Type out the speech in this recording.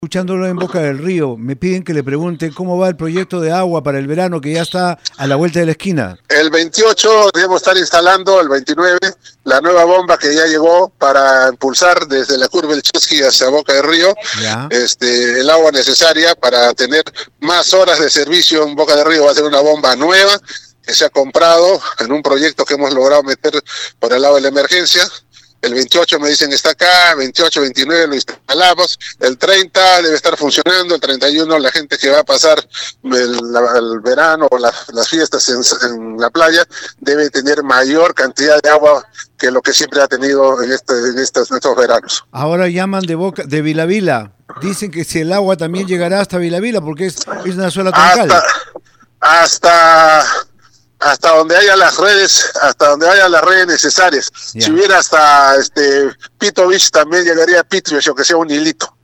Escuchándolo en Boca del Río, me piden que le pregunte cómo va el proyecto de agua para el verano que ya está a la vuelta de la esquina. El 28 debemos estar instalando, el 29, la nueva bomba que ya llegó para impulsar desde la curva del Chusqui hacia Boca del Río el agua necesaria para tener más horas de servicio en Boca del Río. Va a ser una bomba nueva que se ha comprado en un proyecto que hemos logrado meter por el lado de la emergencia. El 28 me dicen está acá, 28, 29 lo instalamos, el 30 debe estar funcionando, el 31 la gente que va a pasar el verano o las fiestas en la playa debe tener mayor cantidad de agua que lo que siempre ha tenido en estos veranos. Ahora llaman de Vila Vila, dicen que si el agua también llegará hasta Vila Vila porque es una sola troncal. Hasta donde haya las redes, necesarias. Si hubiera hasta Pito Beach, también llegaría a Pitrio, aunque sea un hilito.